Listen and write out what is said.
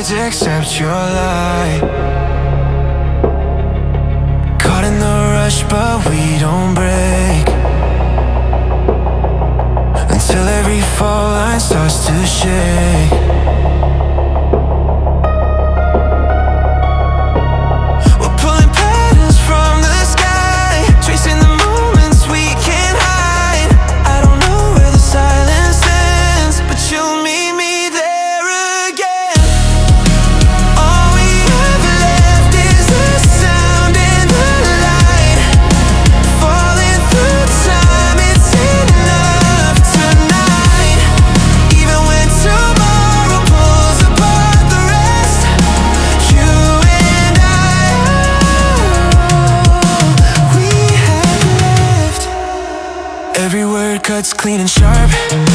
afraid to accept your lie. Caught in the rush, but we don't break until every fault line starts to shake. We're pulling patterns from the sky, tracing the moments we can't hide. I don't know where the silence ends, but you'll meet me there again. All we have left is the sound and the light, falling through time. It's enough tonight. Even when tomorrow pulls apart the rest, you and I, we have left. Every word cuts clean and sharp.